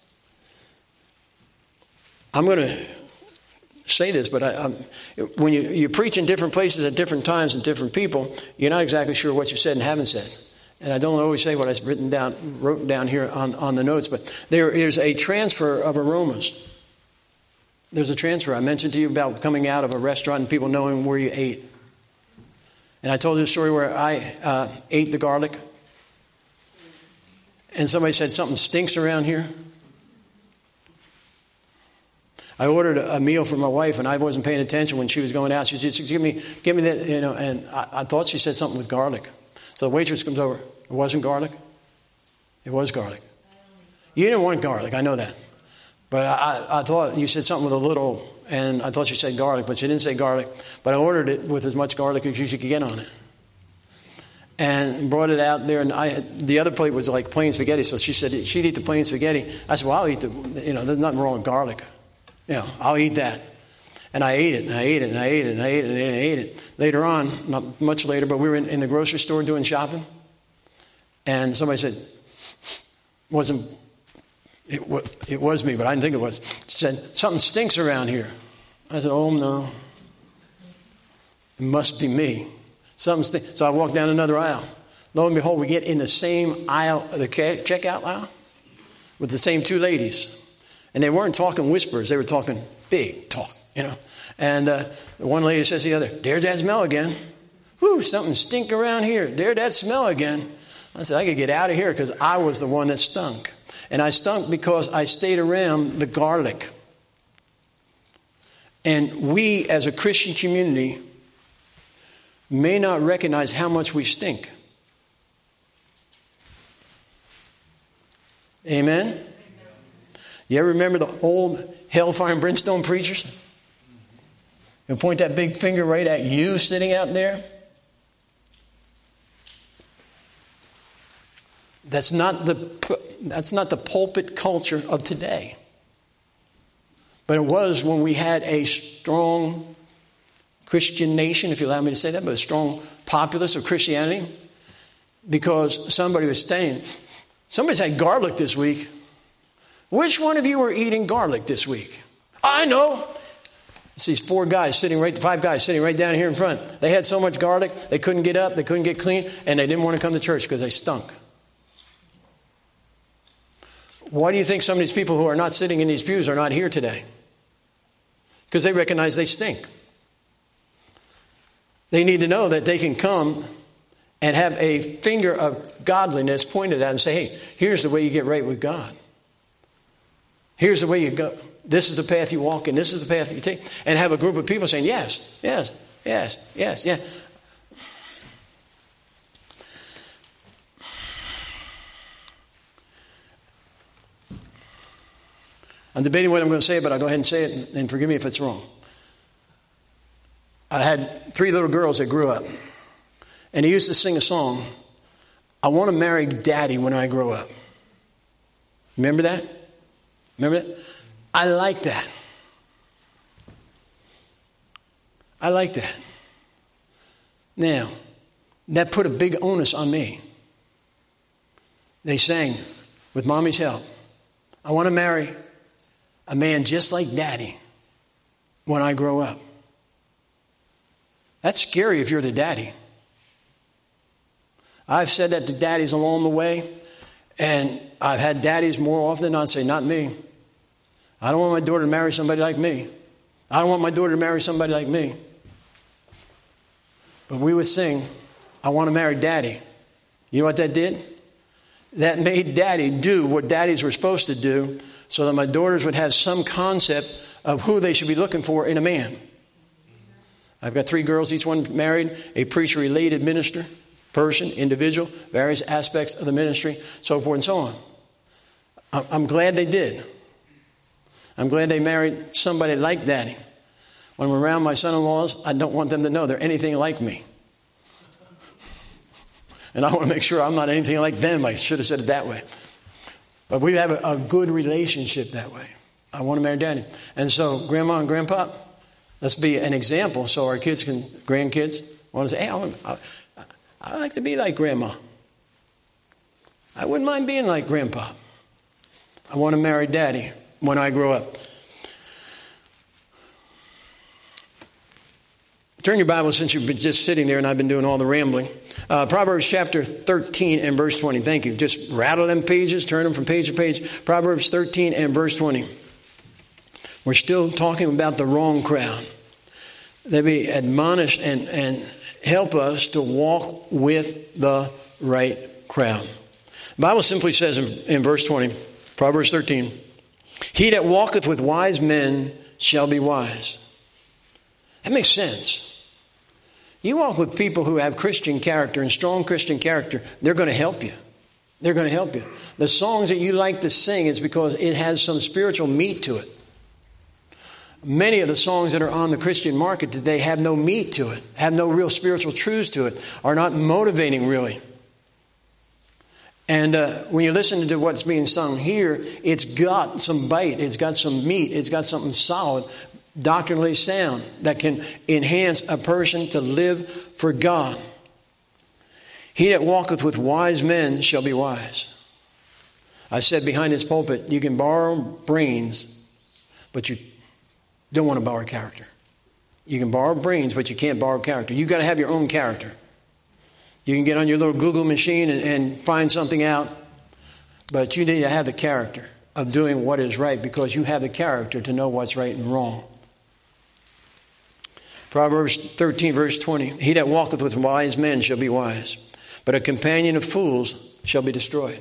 I'm going to say this, but I, I'm, when you, you preach in different places at different times and different people, you're not exactly sure what you said and haven't said. And I don't always say what I've written down, wrote down here on, on the notes, but there is a transfer of aromas. There's a transfer. I mentioned to you about coming out of a restaurant and people knowing where you ate. And I told you a story where I uh, ate the garlic. And somebody said, something stinks around here. I ordered a meal for my wife, and I wasn't paying attention when she was going out. She said, give me, give me that, you know, and I, I thought she said something with garlic. So the waitress comes over. It wasn't garlic. It was garlic. You didn't want garlic, I know that. But I, I thought you said something with a little, and I thought she said garlic, but she didn't say garlic. But I ordered it with as much garlic as you could get on it. And brought it out there, and I had, the other plate was like plain spaghetti. So she said she'd eat the plain spaghetti. I said, well, I'll eat the, you know, there's nothing wrong with garlic. You know, I'll eat that. And I ate it, and I ate it, and I ate it, and I ate it, and I ate it. Later on, not much later, but we were in, in the grocery store doing shopping. And somebody said, wasn't, it, it was me, but I didn't think it was. She said, something stinks around here. I said, oh, no. It must be me. Something stinks. So I walked down another aisle. Lo and behold, we get in the same aisle, the checkout aisle, with the same two ladies. And they weren't talking whispers. They were talking big talk, you know. And uh, one lady says to the other, there's that smell again. Whew, something stink around here. There's that smell again. I said, I could get out of here because I was the one that stunk. And I stunk because I stayed around the garlic. And we as a Christian community may not recognize how much we stink. Amen? You ever remember the old hellfire and brimstone preachers? They'll point that big finger right at you sitting out there. That's not the that's not the pulpit culture of today. But it was when we had a strong Christian nation, if you allow me to say that, but a strong populace of Christianity. Because somebody was saying, somebody's had garlic this week. Which one of you are eating garlic this week? I know. It's these four guys sitting right, five guys sitting right down here in front. They had so much garlic, they couldn't get up, they couldn't get clean, and they didn't want to come to church because they stunk. Why do you think some of these people who are not sitting in these pews are not here today? Because they recognize they stink. They need to know that they can come and have a finger of godliness pointed at them and say, hey, here's the way you get right with God. Here's the way you go. This is the path you walk in. This is the path you take. And have a group of people saying, yes, yes, yes, yes, yeah. I'm debating what I'm going to say, but I'll go ahead and say it, and forgive me if it's wrong. I had three little girls that grew up, and they used to sing a song, I want to marry Daddy when I grow up. Remember that? Remember that? I like that. I like that. Now, that put a big onus on me. They sang, with Mommy's help, I want to marry a man just like Daddy when I grow up. That's scary if you're the daddy. I've said that to daddies along the way, And I've had daddies more often than not say, not me. I don't want my daughter to marry somebody like me. I don't want my daughter to marry somebody like me. But we would sing, I want to marry daddy. You know what that did? That made daddy do what daddies were supposed to do so that my daughters would have some concept of who they should be looking for in a man. I've got three girls, each one married, a preacher-related minister, person, individual, various aspects of the ministry, so forth and so on. I'm glad they did. I'm glad they married somebody like daddy. When I'm around my son-in-laws, I don't want them to know they're anything like me. And I want to make sure I'm not anything like them. I should have said it that way. But we have a, a good relationship that way. I want to marry daddy. And so, grandma and grandpa, let's be an example so our kids can, grandkids, want to say, hey, I, want, I, I like to be like grandma. I wouldn't mind being like grandpa. I want to marry daddy when I grow up. Turn your Bible since you've been just sitting there and I've been doing all the rambling. Uh, Proverbs chapter thirteen and verse twenty. Thank you. Just rattle them pages, turn them from page to page. Proverbs thirteen and verse twenty. We're still talking about the wrong crowd. They be admonished and, and help us to walk with the right crowd. The Bible simply says in, in verse twenty, Proverbs thirteen, he that walketh with wise men shall be wise. That makes sense. You walk with people who have Christian character and strong Christian character, they're going to help you. They're going to help you. The songs that you like to sing is because it has some spiritual meat to it. Many of the songs that are on the Christian market today have no meat to it, have no real spiritual truths to it, are not motivating really. And uh, when you listen to what's being sung here, it's got some bite, it's got some meat, it's got something solid, doctrinally sound that can enhance a person to live for God. He that walketh with wise men shall be wise. I said behind this pulpit, you can borrow brains, but you don't want to borrow character. You can borrow brains, but you can't borrow character. You've got to have your own character. You can get on your little Google machine and, and find something out, but you need to have the character of doing what is right because you have the character to know what's right and wrong. Proverbs thirteen, verse twenty, he that walketh with wise men shall be wise, but a companion of fools shall be destroyed.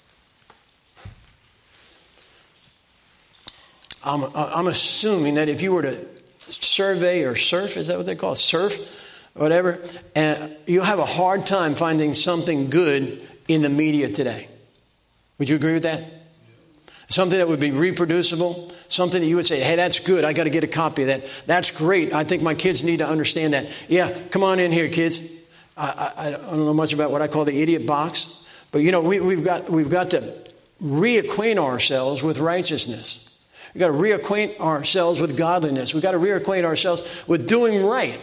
I'm, I'm assuming that if you were to survey or surf, is that what they call it? Surf, whatever, and you'll have a hard time finding something good in the media today. Would you agree with that? Something that would be reproducible, something that you would say, hey, that's good. I got to get a copy of that. That's great. I think my kids need to understand that. Yeah, come on in here, kids. I, I, I don't know much about what I call the idiot box, but you know, we, we've got we've got to reacquaint ourselves with righteousness. We've got to reacquaint ourselves with godliness. We've got to reacquaint ourselves with doing right.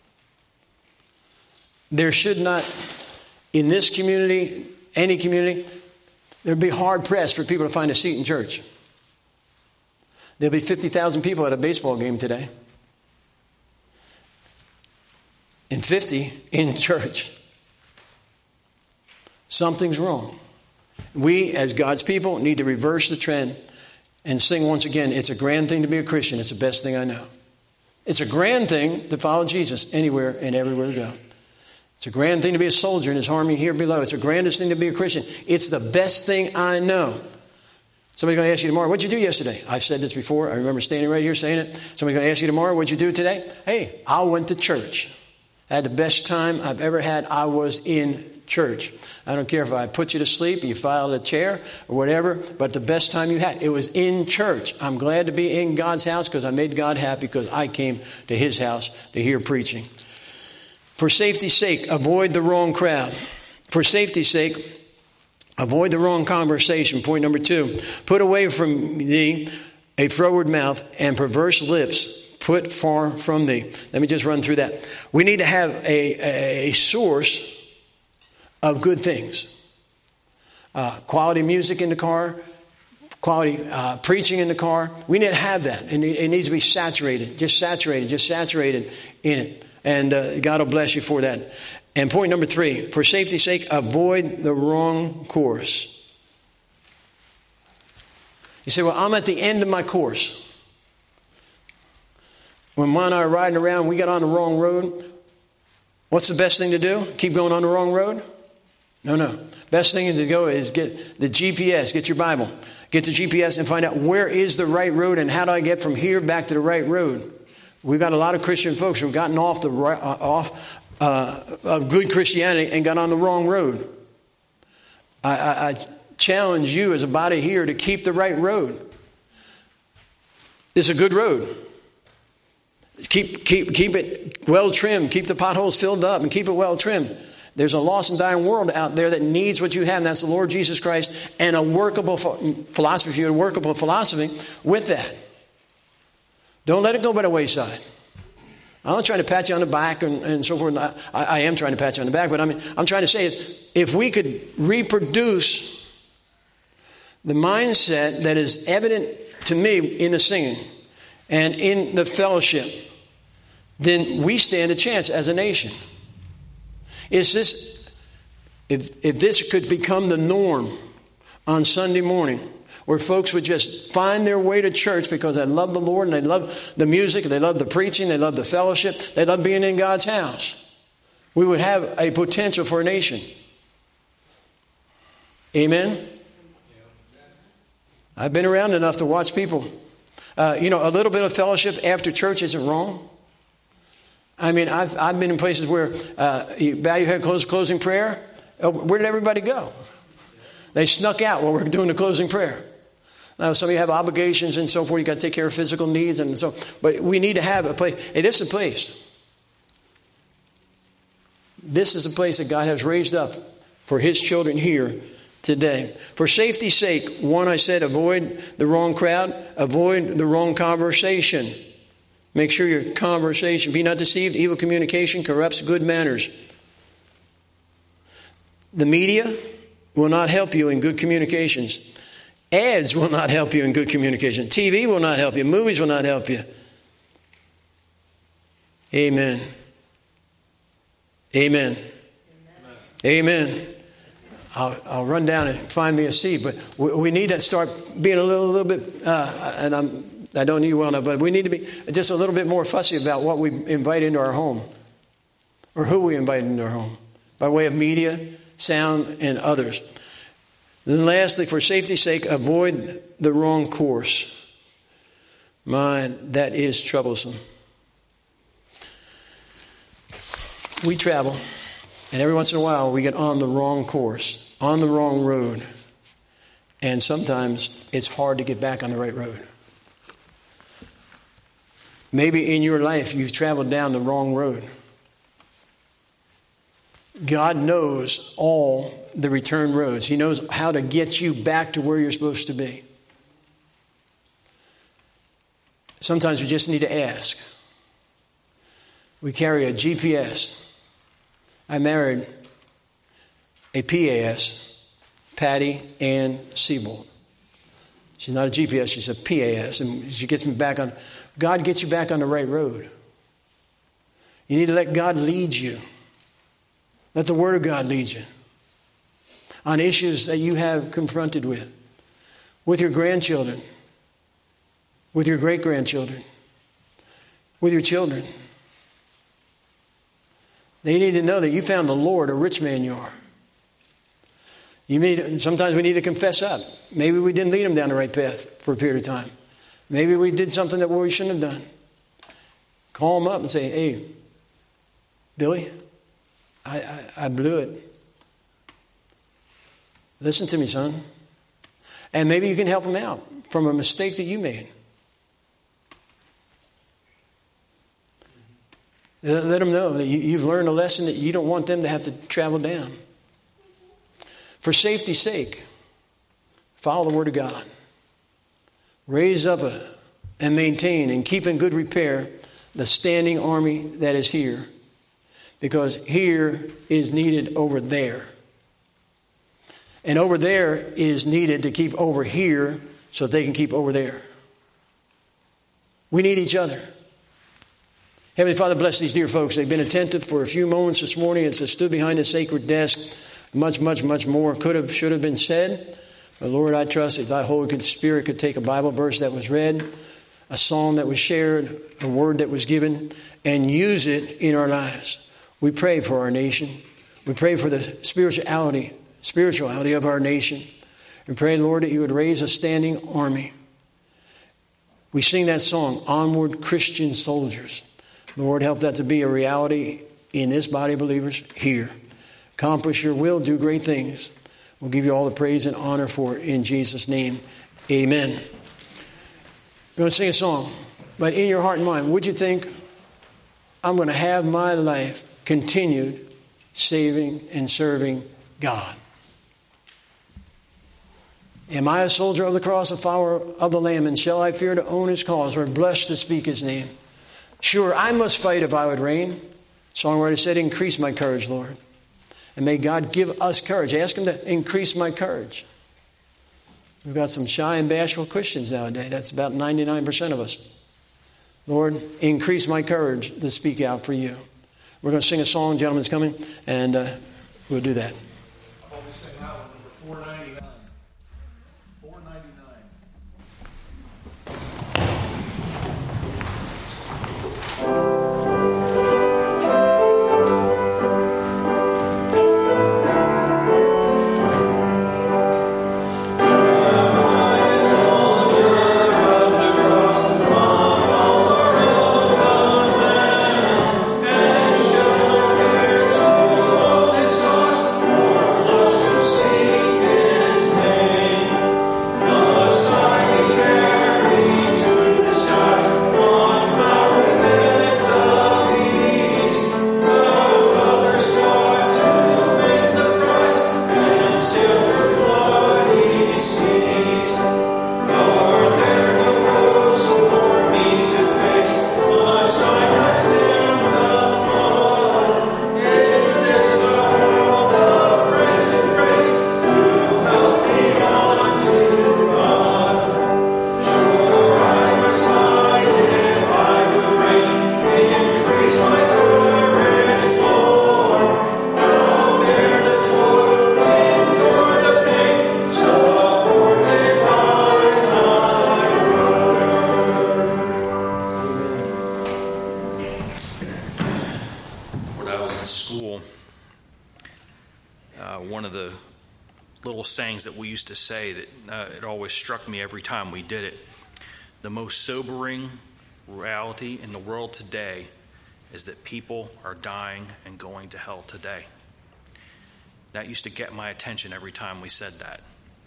There should not, in this community, any community, there'd be hard pressed for people to find a seat in church. There'll be fifty thousand people at a baseball game today. And fifty in church. Something's wrong. We, as God's people, need to reverse the trend and sing once again, it's a grand thing to be a Christian. It's the best thing I know. It's a grand thing to follow Jesus anywhere and everywhere we go. It's a grand thing to be a soldier in his army here below. It's the grandest thing to be a Christian. It's the best thing I know. Somebody's going to ask you tomorrow, what'd you do yesterday? I've said this before. I remember standing right here saying it. Somebody's going to ask you tomorrow, what'd you do today? Hey, I went to church. I had the best time I've ever had. I was in church. I don't care if I put you to sleep, you filed a chair or whatever, but the best time you had, it was in church. I'm glad to be in God's house because I made God happy because I came to his house to hear preaching. For safety's sake, avoid the wrong crowd. For safety's sake, avoid the wrong conversation. Point number two, put away from thee a froward mouth and perverse lips put far from thee. Let me just run through that. We need to have a, a source of good things. Uh, quality music in the car, quality uh, preaching in the car. We need to have that. And it, it needs to be saturated, just saturated, just saturated in it. And uh, God will bless you for that. And point number three, for safety's sake, avoid the wrong course. You say, well, I'm at the end of my course. When Mom and I are riding around, we got on the wrong road. What's the best thing to do? Keep going on the wrong road? No, no. Best thing to go is get the G P S, get your Bible. Get the G P S and find out where is the right road and how do I get from here back to the right road. We've got a lot of Christian folks who've gotten off the right, uh, off uh, of good Christianity and got on the wrong road. I, I, I challenge you as a body here to keep the right road. It's a good road. Keep keep keep it well trimmed. Keep the potholes filled up and keep it well trimmed. There's a lost and dying world out there that needs what you have, and that's the Lord Jesus Christ and a workable philosophy, if you had a workable philosophy with that. Don't let it go by the wayside. I'm not trying to pat you on the back and, and so forth. I, I am trying to pat you on the back, but I mean, I'm trying to say is if we could reproduce the mindset that is evident to me in the singing and in the fellowship, then we stand a chance as a nation. Is this, if, if this could become the norm on Sunday morning, where folks would just find their way to church because they love the Lord and they love the music, they love the preaching, they love the fellowship, they love being in God's house, we would have a potential for a nation. Amen? I've been around enough to watch people. Uh, you know, a little bit of fellowship after church isn't wrong. I mean, I've I've been in places where uh, you bow your head, close closing prayer. Oh, where did everybody go? They snuck out while we're doing the closing prayer. Now, some of you have obligations and so forth. You got to take care of physical needs and so. But we need to have a place. Hey, this is a place. This is a place that God has raised up for His children here today. For safety's sake, one, I said, avoid the wrong crowd, avoid the wrong conversation. Make sure your conversation, be not deceived, evil communication corrupts good manners. The media will not help you in good communications. Ads will not help you in good communication. T V will not help you. Movies will not help you. Amen. Amen. Amen. Amen. I'll, I'll run down and find me a seat, but we, we need to start being a little, little bit, uh, and I'm I don't know you well enough, but we need to be just a little bit more fussy about what we invite into our home or who we invite into our home by way of media, sound, and others. Then lastly, for safety's sake, avoid the wrong course. My, that is troublesome. We travel, and every once in a while we get on the wrong course, on the wrong road, and sometimes it's hard to get back on the right road. Maybe in your life you've traveled down the wrong road. God knows all the return roads. He knows how to get you back to where you're supposed to be. Sometimes we just need to ask. We carry a G P S. I married a P A S, Patty Ann Siebold. She's not a G P S, she's a P A S, and she gets me back on. God gets you back on the right road. You need to let God lead you. Let the Word of God lead you on issues that you have confronted with, with your grandchildren, with your great-grandchildren, with your children. They need to know that you found the Lord, a rich man you are. You need, sometimes we need to confess up. Maybe we didn't lead them down the right path for a period of time. Maybe we did something that we shouldn't have done. Call them up and say, hey, Billy, I, I, I blew it. Listen to me, son. And maybe you can help them out from a mistake that you made. Let them know that you've learned a lesson that you don't want them to have to travel down. For safety's sake, follow the Word of God. Raise up a, and maintain and keep in good repair the standing army that is here. Because here is needed over there. And over there is needed to keep over here so they can keep over there. We need each other. Heavenly Father, bless these dear folks. They've been attentive for a few moments this morning as they stood behind the sacred desk. Much, much, much more could have, should have been said. But Lord, I trust that thy Holy Spirit could take a Bible verse that was read, a song that was shared, a word that was given, and use it in our lives. We pray for our nation. We pray for the spirituality, spirituality of our nation. We pray, Lord, that you would raise a standing army. We sing that song, Onward Christian Soldiers. Lord, help that to be a reality in this body of believers here. Accomplish your will, do great things. We'll give you all the praise and honor for it in Jesus' name. Amen. We're going to sing a song, but in your heart and mind, would you think, I'm going to have my life continued saving and serving God? Am I a soldier of the cross, a follower of the Lamb, and shall I fear to own his cause or blush to speak his name? Sure, I must fight if I would reign. Songwriter said, increase my courage, Lord. And may God give us courage. Ask him to increase my courage. We've got some shy and bashful Christians nowadays. That's about ninety-nine percent of us. Lord, increase my courage to speak out for you. We're going to sing a song. Gentlemen's coming, and uh, we'll do that. I'll always sing that one, number four ninety-nine. four ninety-nine. sayings that we used to say that uh, it always struck me every time we did it. The most sobering reality in the world today is that people are dying and going to hell today. That used to get my attention every time we said that.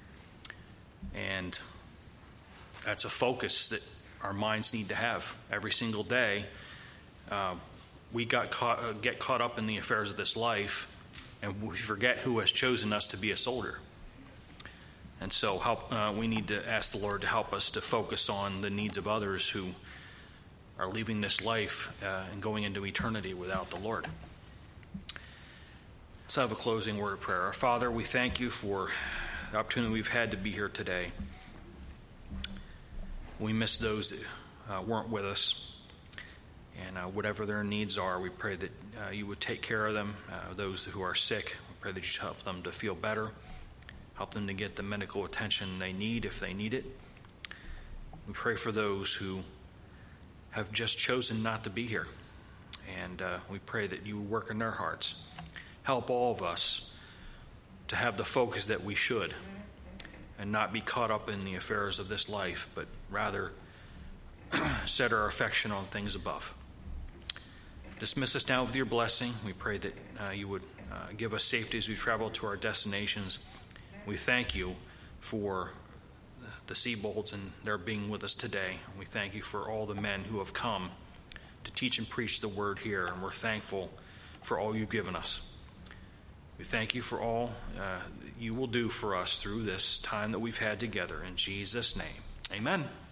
And that's a focus that our minds need to have every single day. Uh, we got caught, uh, get caught up in the affairs of this life, and we forget who has chosen us to be a soldier. And so help, uh, we need to ask the Lord to help us to focus on the needs of others who are leaving this life uh, and going into eternity without the Lord. Let's have a closing word of prayer. Our Father, we thank you for the opportunity we've had to be here today. We miss those that uh, weren't with us. And uh, whatever their needs are, we pray that uh, you would take care of them. Uh, those who are sick, we pray that you help them to feel better. Help them to get the medical attention they need if they need it. We pray for those who have just chosen not to be here. And uh, we pray that you would work in their hearts. Help all of us to have the focus that we should and not be caught up in the affairs of this life, but rather set our affection on things above. Dismiss us now with your blessing. We pray that uh, you would uh, give us safety as we travel to our destinations. We thank you for the Seabolds and their being with us today. We thank you for all the men who have come to teach and preach the word here, and we're thankful for all you've given us. We thank you for all uh, you will do for us through this time that we've had together. In Jesus' name, amen.